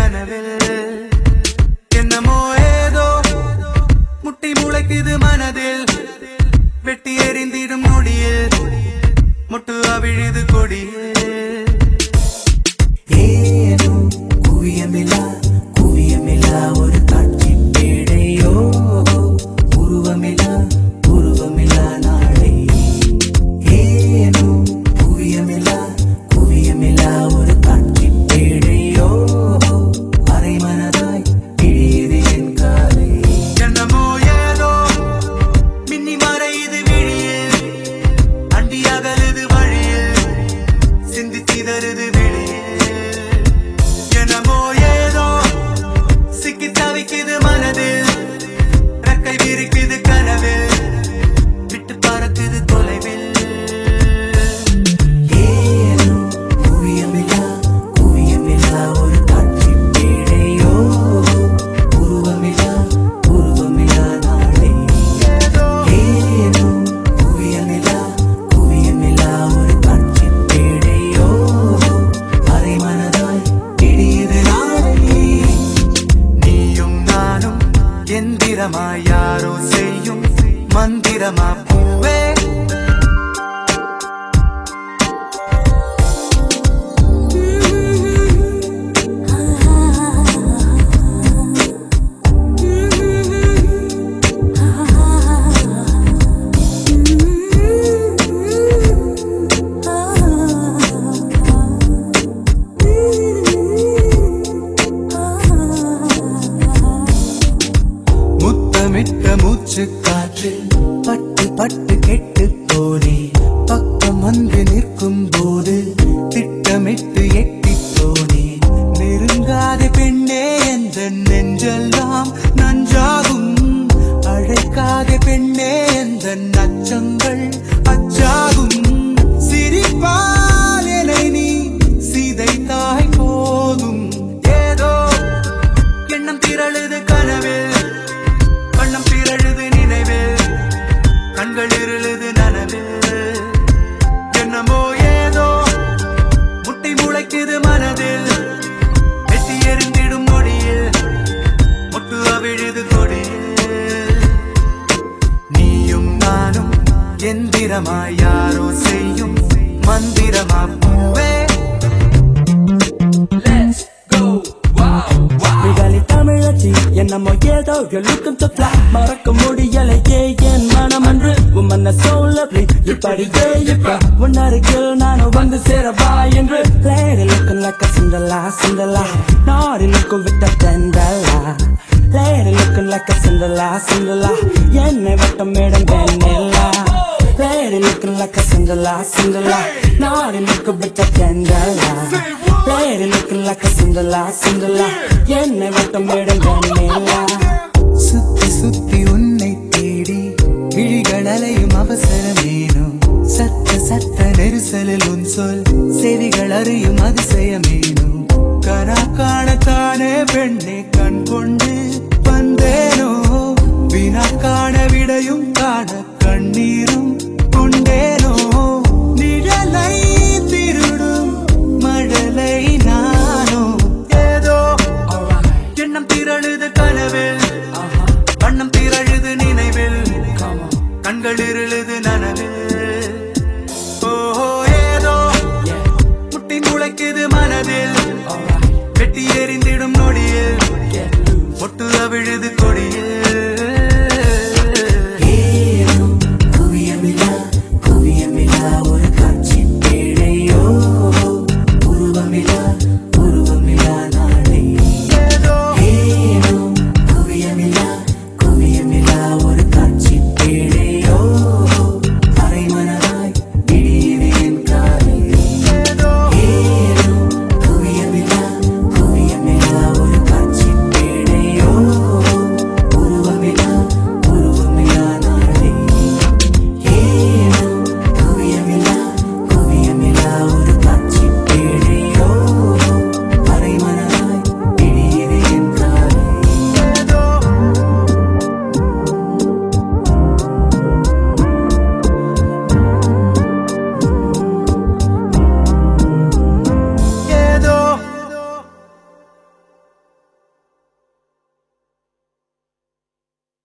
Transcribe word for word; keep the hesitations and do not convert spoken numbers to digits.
கனவில் என்னமோ ஏதோ முட்டி முளைக்குது மனதில் வெட்டி எறிந்திடும் நொடியில் முட்டு அவிழுது கொடியில் ஏனோ குவியமில்லா குவியமில்லா ஒரு காட்சி பேடையோ உருவமில்லா உருவமில்லா நாளை ஏனோ குவியமில்லா குவியமில்லா ஒரு காட்சி பேடையோ அரை மனதாய் இழியுது என் காலை என்னமோ ஏதோ மின்னி மறையுது விழியில் அண்டி அகலுது வழியில் சிந்தி சிதறுது என்னமோ ஏதோ சிக்கி தவிக்குது மனதில் ரெக்கை விரிக்குது கனவில் விட்டு பறக்குது தொலைவில் ஏனோ குவியமில்லா குவியமில்லா ஒரு காட்சி பேடையோ உருவமில்லா உருவமில்லா நாளை ஏனோ குவியமில்லா குவியமில்லா ஒரு காட்சி பேடையோ அரை மனதாய் இடியுது நாளை நீயும் நானும் எந்திரமாய் யாரோ செய்யும் மந்திரமா பூவே முத்தமிட்ட மூச்சு காற்றில் பட்டு பட்டு கெட்டு போனே பக்கம் வந்து நிற்கும் போது திட்டமிட்டு எட்டி போனே நெருங்காத பெண்ணே எந்த நெஞ்செல்லாம் நஞ்சாகும் அழைக்காத பெண்ணே எந்த நச்சங்கள் அச்சாகும் சிரிப்பால் என்னை நீ சிதைத்தாய் போதும் ஏதோ எண்ணம் திரழுது கனவில் கண்ணம் திரழுது நினைவில் கண்கள் இருளுது நனவில் என்னமோ ஏதோ முட்டி முளைக்குது மனதில் வெட்டி எறிந்திடும் நொடியில் முட்டு அவிழுது கொடியில் நீயும் நானும் எந்திரமாய் யாரோ செய்யும் மந்திரமா பூவே தமிழச்சி என்னமோ ஏதோ you're looking to fly மறக்க முடியலையே என் மனம் அன்று உன் மன்ன so lovely இப்படியே இப்ப உன் அருகில் நானும் வந்து சேரவா என்று lady looking like a Cinderella Cinderella naughty looking with a Cinderella lady looking like a Cinderella Cinderella என்னை வட்டம் madam Vennila lady looking like a Cinderella Cinderella naughty looking with a Cinderella lady looking like a Cinderella Cinderella என்னை வட்டம் madam வெண்ணிலா சுத்தி சுத்தி உன்னை தேடி விழிகள் அலையும் அவசரமேனும் சத்த சத்த நெரிசலில் உன் சொல் செவிகள் அறியும் அதிசயமேனும் கனா காணத்தானே பெண்ணை கண் கொண்டு வந்தேனோ வினா காண விடையும் காண கண்ணீரும் கொண்டேனோ நிழலை திருடும் மழலை நானோ ஏதோ எண்ணம் திரழுது கனவில் வண்ணம் திரழுது நினைவில் கண்கள் இருளுது நனவில் ஓஹோ ஏதோ முட்டி முளைக்குது மனதில் வெட்டி எறிந்திடும் நொடியில் முட்டு அவிழுது